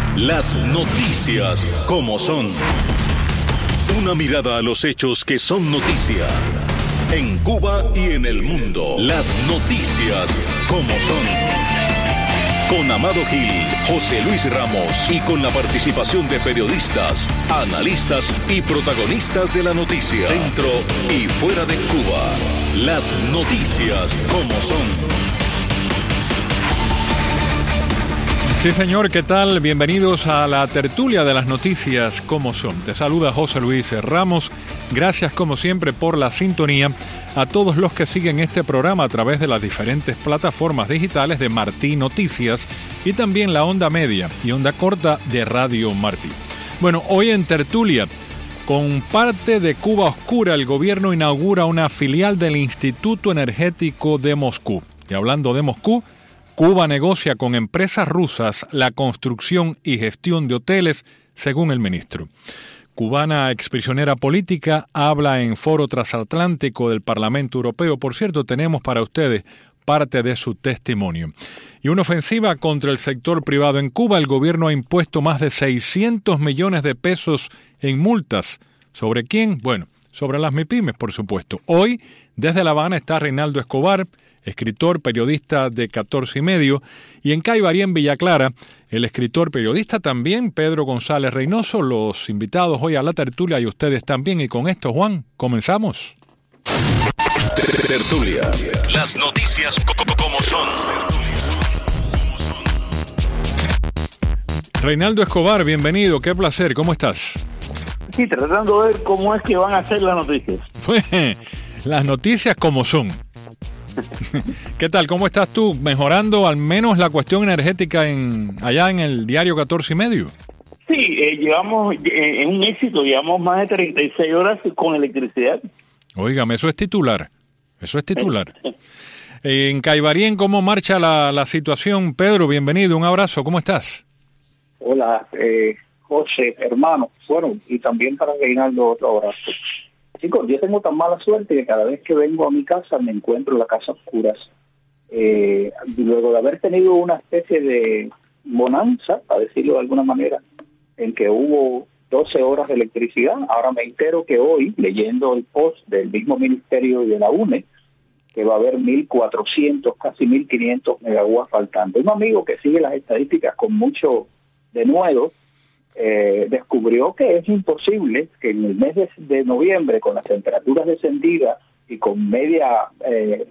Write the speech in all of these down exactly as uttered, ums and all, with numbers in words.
Las noticias como son. Una mirada a los hechos que son noticia. En Cuba y en el mundo. Las noticias como son. Con Amado Gil, José Luis Ramos y con la participación de periodistas, analistas y protagonistas de la noticia. Dentro y fuera de Cuba. Las noticias como son. Sí, señor, ¿qué tal? Bienvenidos a la tertulia de las noticias como son. Te saluda José Luis Ramos. Gracias, como siempre, por la sintonía. A todos los que siguen este programa a través de las diferentes plataformas digitales de Martí Noticias y también la onda media y onda corta de Radio Martí. Bueno, hoy en tertulia, con parte de Cuba Oscura, el gobierno inaugura una filial del Instituto Energético de Moscú. Y hablando de Moscú, Cuba negocia con empresas rusas la construcción y gestión de hoteles, según el ministro. Cubana exprisionera política habla en foro transatlántico del Parlamento Europeo. Por cierto, tenemos para ustedes parte de su testimonio. Y una ofensiva contra el sector privado en Cuba. El gobierno ha impuesto más de seiscientos millones de pesos en multas. ¿Sobre quién? Bueno, sobre las MIPYMES, por supuesto. Hoy, desde La Habana, está Reinaldo Escobar, escritor, periodista de catorce y medio, y en Caibarí, en Villa Clara, el escritor, periodista también, Pedro González Reynoso, los invitados hoy a la tertulia y ustedes también. Y con esto, Juan, comenzamos. Tertulia. Las noticias como son. Reinaldo Escobar, bienvenido, qué placer, ¿cómo estás? Sí, tratando de ver cómo es que van a ser las noticias. Pues, las noticias como son. ¿Qué tal? ¿Cómo estás tú? ¿Mejorando al menos la cuestión energética en allá en el diario catorce y medio? Sí, eh, llevamos eh, en un éxito, llevamos más de treinta y seis horas con electricidad. Óigame, eso es titular, eso es titular. En Caibarí, ¿cómo marcha la, la situación? Pedro, bienvenido, un abrazo, ¿cómo estás? Hola, eh, José, hermano, bueno, y también para Reinaldo otro abrazo. Chicos, yo tengo tan mala suerte que cada vez que vengo a mi casa me encuentro en la casa a oscuras. Eh, luego de haber tenido una especie de bonanza, para decirlo de alguna manera, en que hubo doce horas de electricidad, ahora me entero que hoy, leyendo el post del mismo Ministerio de la U N E, que va a haber mil cuatrocientos, casi mil quinientos megawatts faltando. Un amigo que sigue las estadísticas con mucho denuedo, Eh, descubrió que es imposible que en el mes de, de noviembre, con las temperaturas descendidas y con media eh,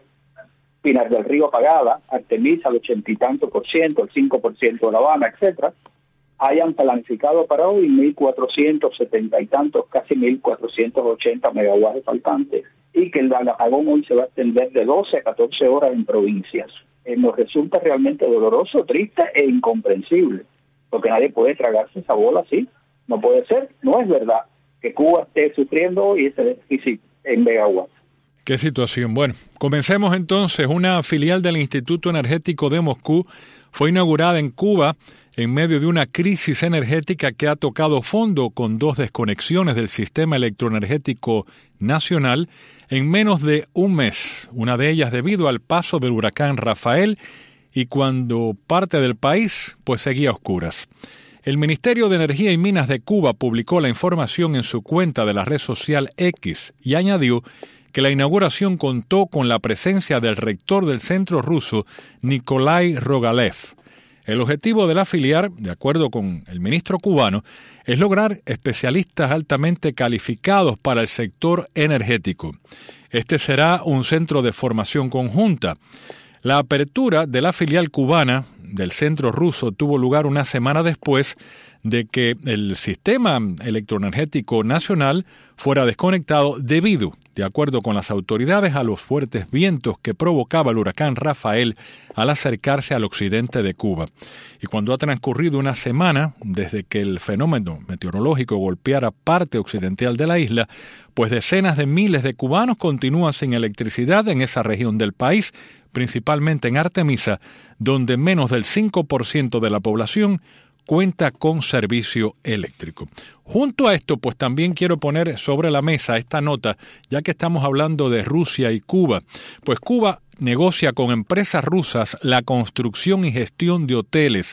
Pinar del Río apagada, Artemisa al ochenta y tanto por ciento, el cinco por ciento de La Habana, etcétera, hayan planificado para hoy mil cuatrocientos setenta y tantos, casi mil cuatrocientos ochenta megawatts faltantes, y que el apagón hoy se va a extender de doce a catorce horas en provincias. Eh, nos resulta realmente doloroso, triste e incomprensible, porque nadie puede tragarse esa bola así. No puede ser, no es verdad que Cuba esté sufriendo hoy ese déficit en megawatts. Qué situación. Bueno, comencemos entonces. Una filial del Instituto Energético de Moscú fue inaugurada en Cuba en medio de una crisis energética que ha tocado fondo con dos desconexiones del sistema electroenergético nacional en menos de un mes. Una de ellas debido al paso del huracán Rafael, y cuando parte del país pues seguía a oscuras. El Ministerio de Energía y Minas de Cuba publicó la información en su cuenta de la red social X y añadió que la inauguración contó con la presencia del rector del centro ruso, Nikolai Rogalev. El objetivo de la filial, de acuerdo con el ministro cubano, es lograr especialistas altamente calificados para el sector energético. Este será un centro de formación conjunta. La apertura de la filial cubana del centro ruso tuvo lugar una semana después de que el sistema electroenergético nacional fuera desconectado debido, de acuerdo con las autoridades, a los fuertes vientos que provocaba el huracán Rafael al acercarse al occidente de Cuba. Y cuando ha transcurrido una semana desde que el fenómeno meteorológico golpeara parte occidental de la isla, pues decenas de miles de cubanos continúan sin electricidad en esa región del país, principalmente en Artemisa, donde menos del cinco por ciento de la población cuenta con servicio eléctrico. Junto a esto, pues también quiero poner sobre la mesa esta nota, ya que estamos hablando de Rusia y Cuba. Pues Cuba negocia con empresas rusas la construcción y gestión de hoteles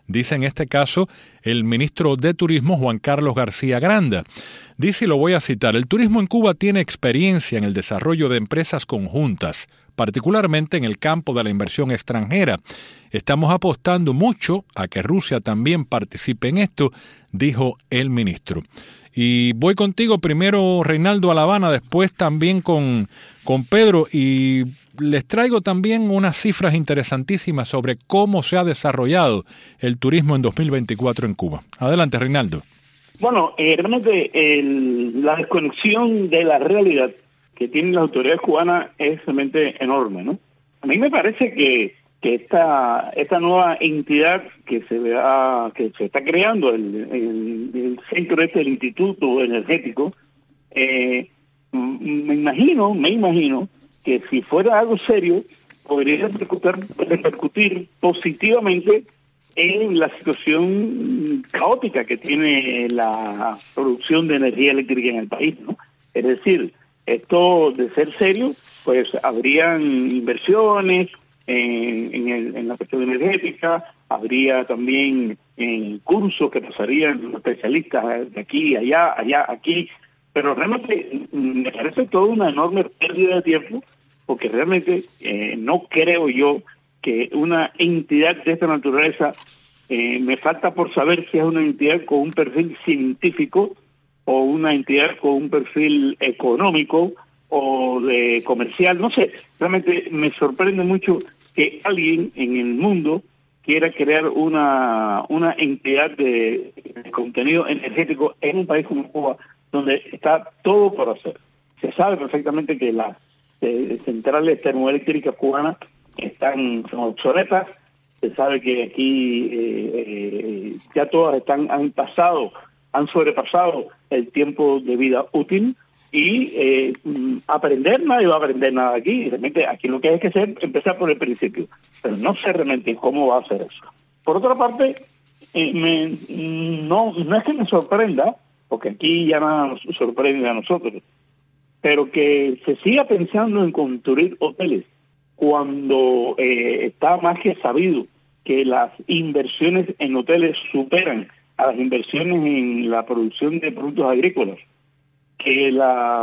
dice en este caso el ministro de Turismo Juan Carlos García Granda. Dice, y lo voy a citar, el turismo en Cuba tiene experiencia en el desarrollo de empresas conjuntas, particularmente en el campo de la inversión extranjera. Estamos apostando mucho a que Rusia también participe en esto, dijo el ministro. Y voy contigo primero, Reinaldo, a La Habana, después también con, con Pedro, y les traigo también unas cifras interesantísimas sobre cómo se ha desarrollado el turismo en dos mil veinticuatro en Cuba. Adelante, Reinaldo. Bueno, eh, realmente el, la desconexión de la realidad que tienen las autoridades cubanas es realmente enorme, ¿no? A mí me parece que que esta esta nueva entidad que se vea que se está creando, el, el, el centro este del Instituto Energético, eh, me imagino, me imagino que si fuera algo serio podría repercutir, repercutir positivamente en la situación caótica que tiene la producción de energía eléctrica en el país, ¿no? Es decir, esto de ser serio, pues habrían inversiones en, en, el, en la cuestión energética, habría también eh, cursos que pasarían los especialistas de aquí, allá, allá, aquí, pero realmente me parece toda una enorme pérdida de tiempo, porque realmente eh, no creo yo que una entidad de esta naturaleza, eh, me falta por saber si es una entidad con un perfil científico o una entidad con un perfil económico o de comercial, no sé, realmente me sorprende mucho que alguien en el mundo quiera crear una una entidad de, de contenido energético en un país como Cuba, donde está todo por hacer. Se sabe perfectamente que las eh, centrales termoeléctricas cubanas están son obsoletas, se sabe que aquí eh, eh, ya todas están han pasado, han sobrepasado el tiempo de vida útil, y eh, aprender, nadie va a aprender nada aquí. Realmente aquí lo que hay que hacer es empezar por el principio, pero no sé realmente cómo va a hacer eso. Por otra parte, eh, me, no, no es que me sorprenda, porque aquí ya nada nos sorprende a nosotros, pero que se siga pensando en construir hoteles cuando eh, está más que sabido que las inversiones en hoteles superan a las inversiones en la producción de productos agrícolas, que la,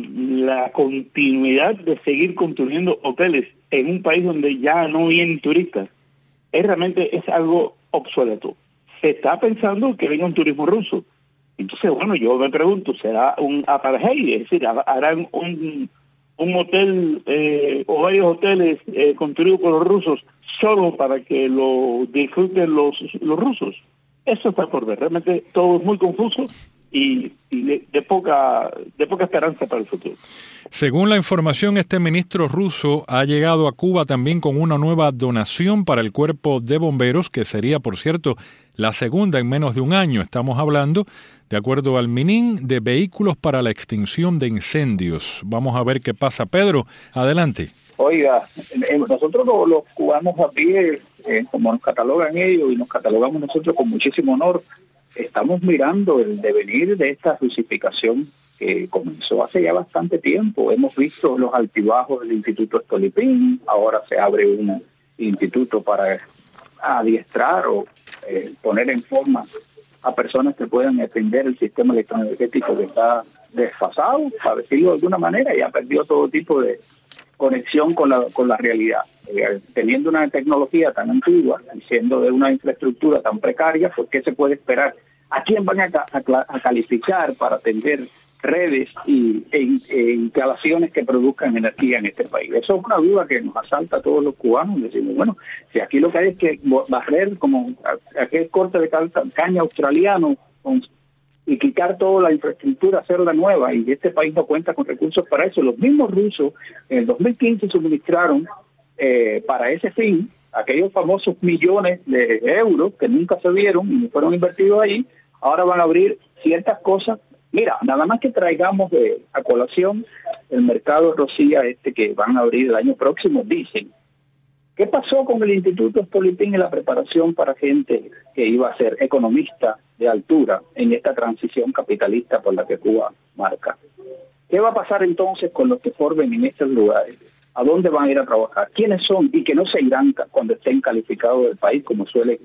la continuidad de seguir construyendo hoteles en un país donde ya no vienen turistas es realmente es algo obsoleto. Se está pensando que venga un turismo ruso. Entonces, bueno, yo me pregunto, ¿será un apartheid? Es decir, ¿harán un, un hotel eh, o varios hoteles eh, construidos por los rusos solo para que lo disfruten los, los rusos? Eso está por ver. Realmente todo es muy confuso y, y de, de poca de poca esperanza para el futuro. Según la información, este ministro ruso ha llegado a Cuba también con una nueva donación para el cuerpo de bomberos, que sería, por cierto, la segunda en menos de un año. Estamos hablando, de acuerdo al MININ, de vehículos para la extinción de incendios. Vamos a ver qué pasa. Pedro, adelante. Oiga, nosotros los, los cubanos a pie, eh, como nos catalogan ellos y nos catalogamos nosotros con muchísimo honor, estamos mirando el devenir de esta rusificación que comenzó hace ya bastante tiempo. Hemos visto los altibajos del Instituto Stolipín, ahora se abre un instituto para adiestrar o eh, poner en forma a personas que puedan atender el sistema electroenergético que está desfasado, para decirlo de alguna manera, y ha perdido todo tipo de conexión con la con la realidad. Eh, teniendo una tecnología tan antigua y siendo de una infraestructura tan precaria, pues ¿qué se puede esperar? ¿A quién van a, a, a calificar para atender redes y, e, e instalaciones que produzcan energía en este país? Eso es una duda que nos asalta a todos los cubanos. Decimos, bueno, si aquí lo que hay es que barrer como aquel corte de caña australiano con y quitar toda la infraestructura, hacerla nueva, y este país no cuenta con recursos para eso. Los mismos rusos en el dos mil quince suministraron eh, para ese fin aquellos famosos millones de euros que nunca se vieron y fueron invertidos ahí. Ahora van a abrir ciertas cosas. Mira, nada más que traigamos de a colación el mercado Rosilla este que van a abrir el año próximo, dicen. ¿Qué pasó con el Instituto Stolipín y la preparación para gente que iba a ser economista de altura en esta transición capitalista por la que Cuba marca? ¿Qué va a pasar entonces con los que formen en estos lugares? ¿A dónde van a ir a trabajar? ¿Quiénes son y que no se irán cuando estén calificados del país, como suele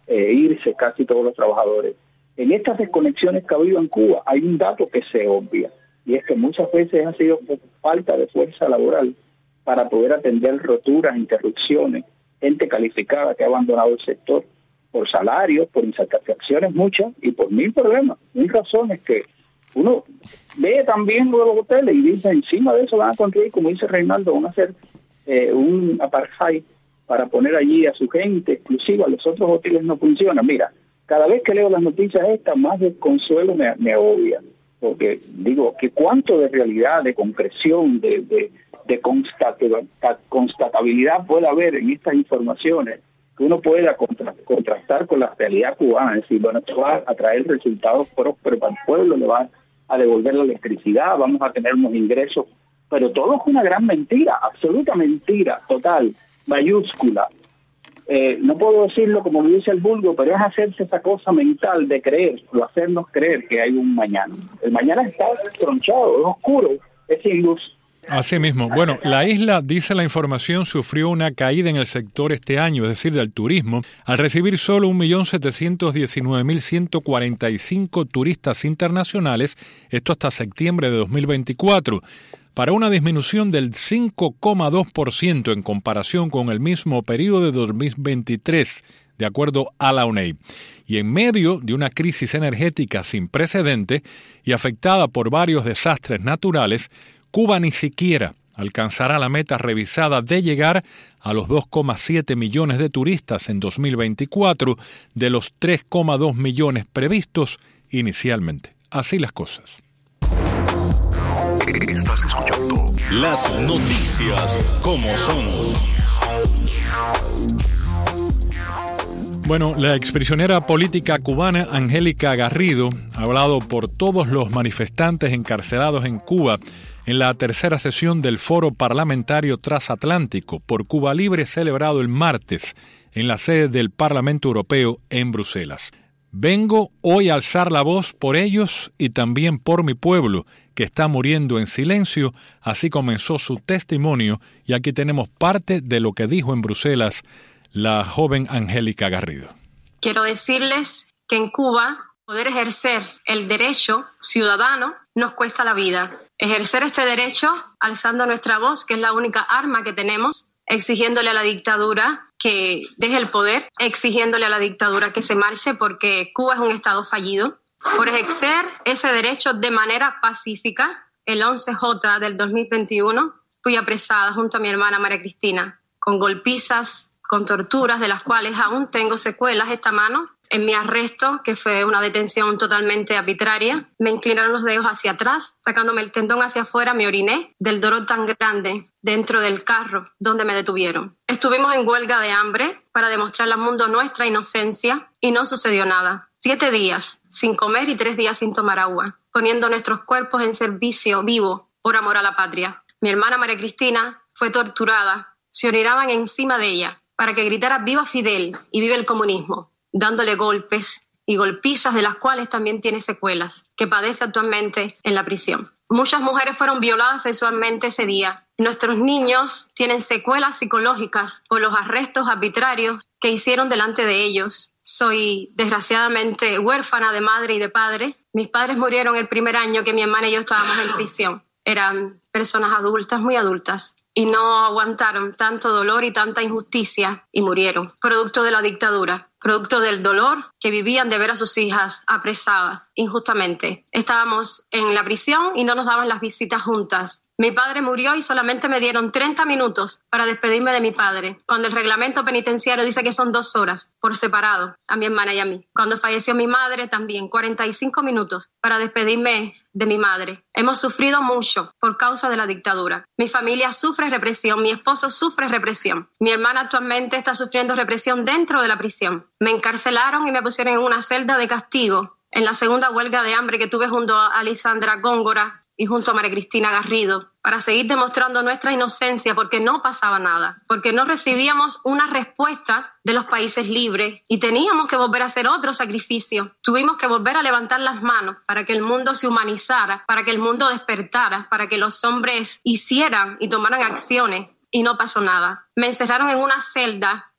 eh, irse casi todos los trabajadores. En estas desconexiones que ha habido en Cuba hay un dato que se obvia, y es que muchas veces ha sido por falta de fuerza laboral para poder atender roturas, interrupciones, gente calificada que ha abandonado el sector por salarios, por insatisfacciones muchas y por mil problemas, mil razones que uno ve también de los hoteles y dice, encima de eso van a construir, como dice Reinaldo, van a hacer eh, un apartheid para poner allí a su gente exclusiva, los otros hoteles no funcionan. Mira, cada vez que leo las noticias estas, más desconsuelo me, me agobia, porque digo, que cuánto de realidad, de concreción, de, de, de constata, constatabilidad puede haber en estas informaciones, que uno pueda contra, contrastar con la realidad cubana, es decir, bueno, esto va a traer resultados prósperos para el pueblo, le va a devolver la electricidad, vamos a tener unos ingresos, pero todo es una gran mentira, absoluta mentira, total, mayúscula. Eh, no puedo decirlo como lo dice el vulgo, pero es hacerse esa cosa mental de creer, o hacernos creer que hay un mañana. El mañana está tronchado, es oscuro, es sin luz. Así mismo. Bueno, la isla, dice la información, sufrió una caída en el sector este año, es decir, del turismo, al recibir solo un millón setecientos diecinueve mil ciento cuarenta y cinco turistas internacionales, esto hasta septiembre de dos mil veinticuatro, para una disminución del cinco coma dos por ciento en comparación con el mismo periodo de dos mil veintitrés, de acuerdo a la U N E I. Y en medio de una crisis energética sin precedente y afectada por varios desastres naturales, Cuba ni siquiera alcanzará la meta revisada de llegar a los dos coma siete millones de turistas en dos mil veinticuatro de los tres coma dos millones previstos inicialmente. Así las cosas. Estás escuchando las noticias como son. Bueno, la exprisionera política cubana Angélica Garrido ha hablado por todos los manifestantes encarcelados en Cuba en la tercera sesión del Foro Parlamentario Transatlántico por Cuba Libre celebrado el martes en la sede del Parlamento Europeo en Bruselas. Vengo hoy a alzar la voz por ellos y también por mi pueblo, que está muriendo en silencio. Así comenzó su testimonio y aquí tenemos parte de lo que dijo en Bruselas la joven Angélica Garrido. Quiero decirles que en Cuba poder ejercer el derecho ciudadano nos cuesta la vida. Ejercer este derecho alzando nuestra voz, que es la única arma que tenemos, exigiéndole a la dictadura que deje el poder, exigiéndole a la dictadura que se marche porque Cuba es un estado fallido. Por ejercer ese derecho de manera pacífica, el once J del dos mil veintiuno fui apresada junto a mi hermana María Cristina, con golpizas, con torturas de las cuales aún tengo secuelas esta mano. En mi arresto, que fue una detención totalmente arbitraria, me inclinaron los dedos hacia atrás, sacándome el tendón hacia afuera, me oriné del dolor tan grande dentro del carro donde me detuvieron. Estuvimos en huelga de hambre para demostrarle al mundo nuestra inocencia y no sucedió nada. Siete días sin comer y tres días sin tomar agua, poniendo nuestros cuerpos en servicio vivo por amor a la patria. Mi hermana María Cristina fue torturada, se orinaban encima de ella para que gritara «Viva Fidel» y «Viva el comunismo», dándole golpes y golpizas de las cuales también tiene secuelas, que padece actualmente en la prisión. Muchas mujeres fueron violadas sexualmente ese día. Nuestros niños tienen secuelas psicológicas por los arrestos arbitrarios que hicieron delante de ellos. Soy desgraciadamente huérfana de madre y de padre. Mis padres murieron el primer año que mi hermana y yo estábamos en prisión. Eran personas adultas, muy adultas, y no aguantaron tanto dolor y tanta injusticia y murieron, producto de la dictadura, producto del dolor que vivían de ver a sus hijas apresadas injustamente. Estábamos en la prisión y no nos daban las visitas juntas. Mi padre murió y solamente me dieron treinta minutos para despedirme de mi padre, cuando el reglamento penitenciario dice que son dos horas por separado, a mi hermana y a mí. Cuando falleció mi madre también, cuarenta y cinco minutos para despedirme de mi madre. Hemos sufrido mucho por causa de la dictadura. Mi familia sufre represión, mi esposo sufre represión. Mi hermana actualmente está sufriendo represión dentro de la prisión. Me encarcelaron y me pusieron en una celda de castigo en la segunda huelga de hambre que tuve junto a Alisandra Góngora y junto a María Cristina Garrido, para seguir demostrando nuestra inocencia, porque no pasaba nada, porque no recibíamos una respuesta de los países libres y teníamos que volver a hacer otro sacrificio. Tuvimos que volver a levantar las manos para que el mundo se humanizara, para que el mundo despertara, para que los hombres hicieran y tomaran acciones, y no pasó nada. Me encerraron en una celda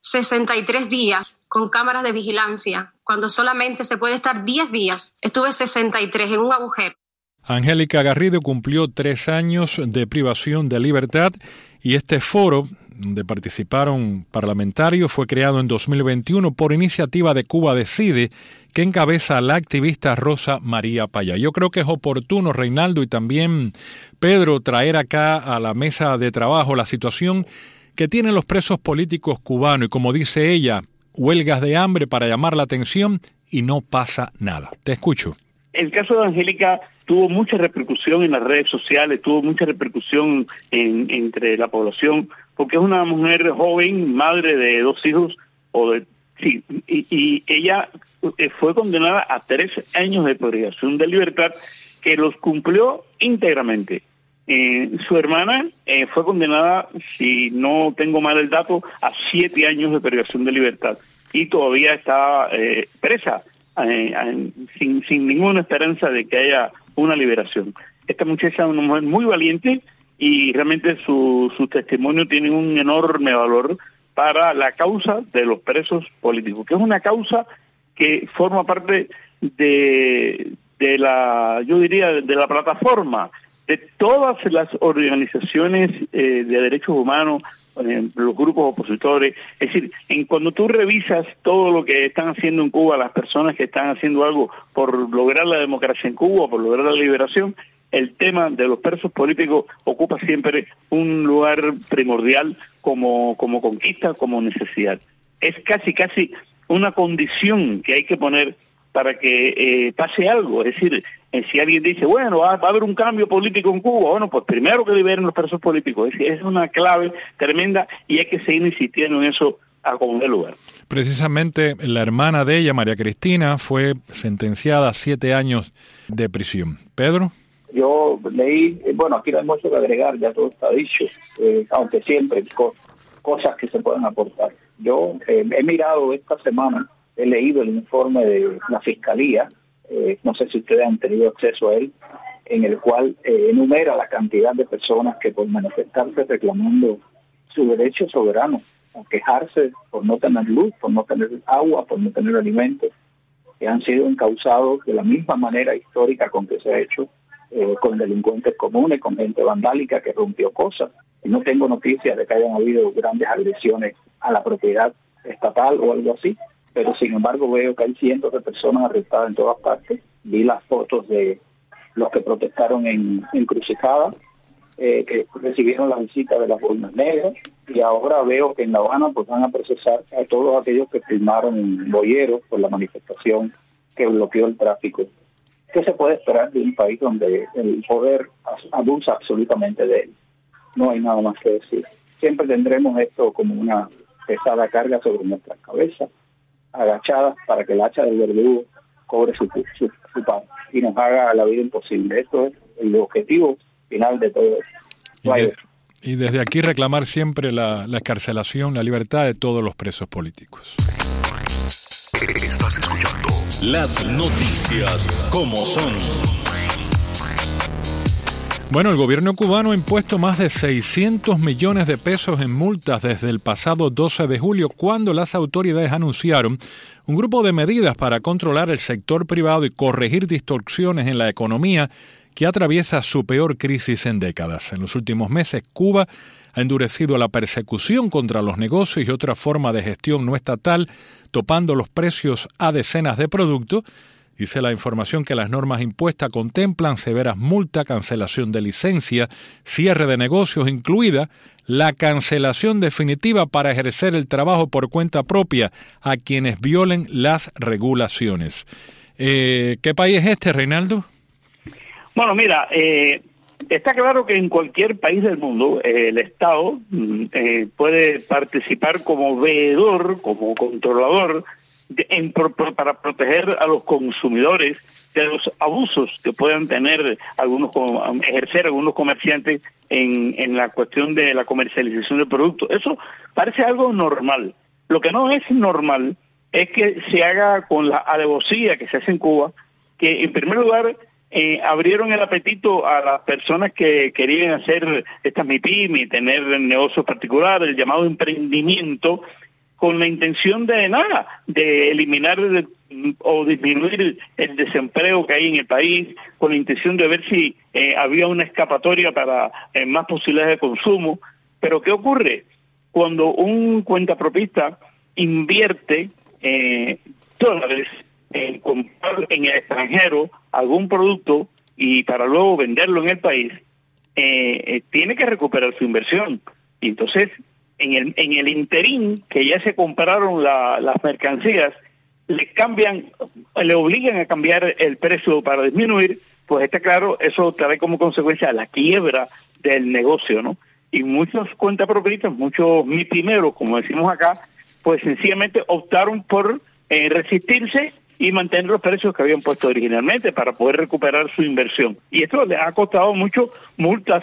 sesenta y tres días con cámaras de vigilancia, cuando solamente se puede estar diez días. Estuve sesenta y tres en un agujero. Angélica Garrido cumplió tres años de privación de libertad y este foro, donde participaron parlamentarios, fue creado en dos mil veintiuno por iniciativa de Cuba Decide, que encabeza la activista Rosa María Payá. Yo creo que es oportuno, Reinaldo, y también Pedro, traer acá a la mesa de trabajo la situación que tienen los presos políticos cubanos y, como dice ella, huelgas de hambre para llamar la atención y no pasa nada. Te escucho. El caso de Angélica tuvo mucha repercusión en las redes sociales, tuvo mucha repercusión en, entre la población, porque es una mujer joven, madre de dos hijos, o de sí, y, y ella fue condenada a tres años de privación de libertad, que los cumplió íntegramente. Eh, su hermana eh, fue condenada, si no tengo mal el dato, a siete años de privación de libertad y todavía está eh, presa, eh, eh, sin, sin ninguna esperanza de que haya una liberación. Esta muchacha es una mujer muy valiente y realmente su, su testimonio tiene un enorme valor para la causa de los presos políticos, que es una causa que forma parte de, de la, yo diría, de la plataforma de todas las organizaciones eh, de derechos humanos, eh, los grupos opositores. Es decir, en cuando tú revisas todo lo que están haciendo en Cuba, las personas que están haciendo algo por lograr la democracia en Cuba, por lograr la liberación, el tema de los presos políticos ocupa siempre un lugar primordial como, como conquista, como necesidad. Es casi, casi una condición que hay que poner para que eh, pase algo. Es decir, eh, si alguien dice, bueno, va, va a haber un cambio político en Cuba, bueno, pues primero que liberen los presos políticos. Es, es una clave tremenda y hay que seguir insistiendo en eso a como dé lugar. Precisamente la hermana de ella, María Cristina, fue sentenciada a siete años de prisión. ¿Pedro? Yo leí, bueno, aquí no hay mucho que agregar, ya todo está dicho, eh, aunque siempre hay co- cosas que se pueden aportar. Yo eh, he mirado esta semana, he leído el informe de la Fiscalía, eh, no sé si ustedes han tenido acceso a él, en el cual eh, enumera la cantidad de personas que por manifestarse reclamando su derecho soberano, a quejarse por no tener luz, por no tener agua, por no tener alimentos, que han sido encausados de la misma manera histórica con que se ha hecho eh, con delincuentes comunes, con gente vandálica que rompió cosas. Y no tengo noticias de que hayan habido grandes agresiones a la propiedad estatal o algo así, pero sin embargo veo que hay cientos de personas arrestadas en todas partes. Vi las fotos de los que protestaron en Encrucijada, eh, que recibieron la visita de las boinas negras, y ahora veo que en La Habana pues van a procesar a todos aquellos que firmaron en Boyeros por la manifestación que bloqueó el tráfico. ¿Qué se puede esperar de un país donde el poder abusa absolutamente de él? No hay nada más que decir. Siempre tendremos esto como una pesada carga sobre nuestras cabezas, agachadas para que el hacha del verdugo cobre su, su, su pan y nos haga la vida imposible. Esto es el objetivo final de todo esto. No y, de, y desde aquí reclamar siempre la, la excarcelación, la libertad de todos los presos políticos. Estás escuchando las noticias como son. Bueno, el gobierno cubano ha impuesto más de seiscientos millones de pesos en multas desde el pasado doce de julio, cuando las autoridades anunciaron un grupo de medidas para controlar el sector privado y corregir distorsiones en la economía que atraviesa su peor crisis en décadas. En los últimos meses, Cuba ha endurecido la persecución contra los negocios y otra forma de gestión no estatal, topando los precios a decenas de productos. Dice la información que las normas impuestas contemplan severas multas, cancelación de licencia, cierre de negocios, incluida la cancelación definitiva para ejercer el trabajo por cuenta propia a quienes violen las regulaciones. Eh, ¿Qué país es este, Reinaldo? Bueno, mira, eh, está claro que en cualquier país del mundo eh, el Estado eh, puede participar como veedor, como controlador, de, en, pro, para proteger a los consumidores de los abusos que puedan tener algunos, ejercer algunos comerciantes en, en la cuestión de la comercialización del producto. Eso parece algo normal. Lo que no es normal es que se haga con la alevosía que se hace en Cuba, que en primer lugar Eh, abrieron el apetito a las personas que querían hacer estas MIPYME, tener negocios particulares, el llamado emprendimiento, con la intención de nada, de eliminar el, o disminuir el desempleo que hay en el país, con la intención de ver si eh, había una escapatoria para eh, más posibilidades de consumo. Pero ¿qué ocurre? Cuando un cuentapropista invierte eh, dólares en comprar en el extranjero algún producto y para luego venderlo en el país, eh, eh, tiene que recuperar su inversión. Y entonces, en el en el interín que ya se compraron la, las mercancías, le cambian, le obligan a cambiar el precio para disminuir, pues está claro, eso trae como consecuencia la quiebra del negocio, ¿no? Y muchos cuentapropistas, muchos mipimeros, como decimos acá, pues sencillamente optaron por eh, resistirse y mantener los precios que habían puesto originalmente para poder recuperar su inversión. Y esto les ha costado mucho multas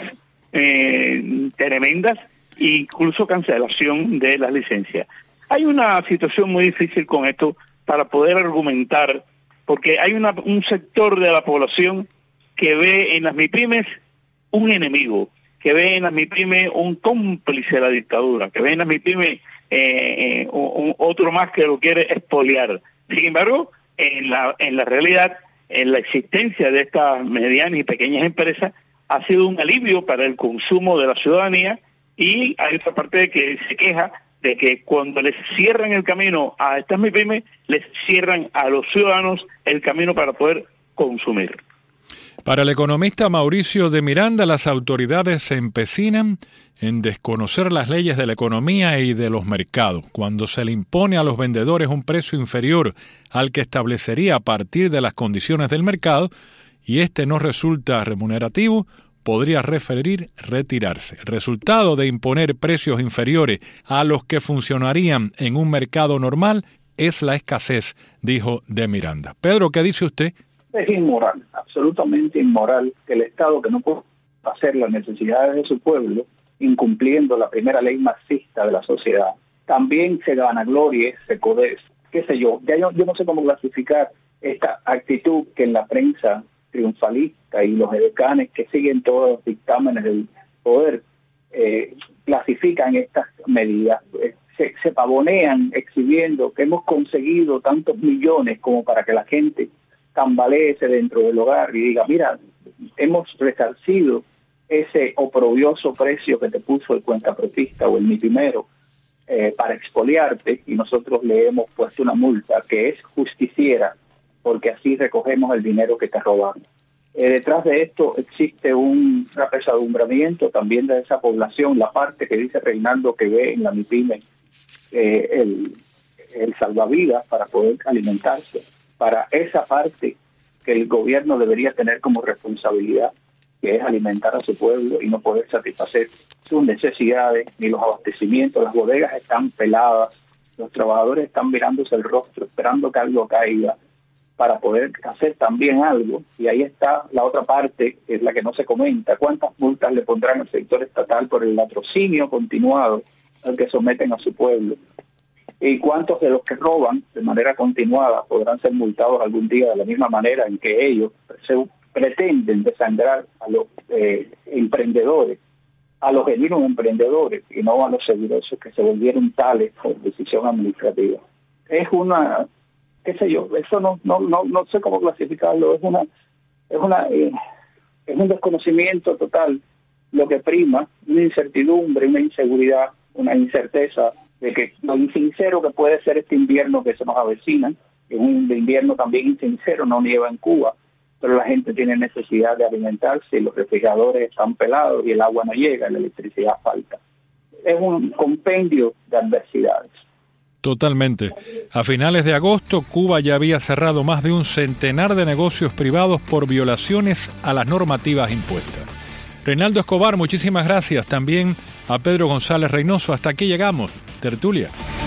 eh, tremendas e incluso cancelación de las licencias. Hay una situación muy difícil con esto para poder argumentar, porque hay una, un sector de la población que ve en las MIPYMES un enemigo, que ve en las MIPYMES un cómplice de la dictadura, que ve en las MIPYMES eh, eh, un, otro más que lo quiere expoliar. Sin embargo, en la en la realidad, en la existencia de estas medianas y pequeñas empresas ha sido un alivio para el consumo de la ciudadanía, y hay otra parte que se queja de que cuando les cierran el camino a estas MIPYMES, les cierran a los ciudadanos el camino para poder consumir. Para el economista Mauricio de Miranda, las autoridades se empecinan en desconocer las leyes de la economía y de los mercados. Cuando se le impone a los vendedores un precio inferior al que establecería a partir de las condiciones del mercado, y este no resulta remunerativo, podría referir retirarse. El resultado de imponer precios inferiores a los que funcionarían en un mercado normal es la escasez, dijo de Miranda. Pedro, ¿qué dice usted? Es inmoral, absolutamente inmoral, que el Estado, que no puede hacer las necesidades de su pueblo, incumpliendo la primera ley marxista de la sociedad, también se vanaglorie, se codee, qué sé yo. Ya yo, yo no sé cómo clasificar esta actitud que en la prensa triunfalista y los edecanes que siguen todos los dictámenes del poder eh, clasifican estas medidas. Eh, se, se pavonean exhibiendo que hemos conseguido tantos millones como para que la gente tambaleese dentro del hogar y diga, mira, hemos resarcido ese oprobioso precio que te puso el cuentapropista o el mipimero eh, para expoliarte, y nosotros le hemos puesto una multa que es justiciera, porque así recogemos el dinero que te robaron. Eh, detrás de esto existe un apesadumbramiento también de esa población, la parte que dice Reinaldo que ve en la MIPYME eh, el, el salvavidas para poder alimentarse. Para esa parte que el gobierno debería tener como responsabilidad, que es alimentar a su pueblo y no poder satisfacer sus necesidades ni los abastecimientos. Las bodegas están peladas, los trabajadores están mirándose el rostro, esperando que algo caiga para poder hacer también algo. Y ahí está la otra parte, que es la que no se comenta. ¿Cuántas multas le pondrán al sector estatal por el latrocinio continuado al que someten a su pueblo? ¿Y cuántos de los que roban de manera continuada podrán ser multados algún día de la misma manera en que ellos se pretenden desangrar a los eh, emprendedores, a los genuinos emprendedores, y no a los segurosos que se volvieron tales por decisión administrativa? Es una, qué sé yo, eso no no no no sé cómo clasificarlo, es una es una eh, es un desconocimiento total lo que prima, una incertidumbre, una inseguridad, una incerteza de que lo insincero que puede ser este invierno que se nos avecina. Es un invierno también insincero, no nieva en Cuba, pero la gente tiene necesidad de alimentarse, y los refrigeradores están pelados y el agua no llega, la electricidad falta. Es un compendio de adversidades. Totalmente. A finales de agosto, Cuba ya había cerrado más de un centenar de negocios privados por violaciones a las normativas impuestas. Reinaldo Escobar, muchísimas gracias. También a Pedro González Reynoso. Hasta aquí llegamos. Tertulia.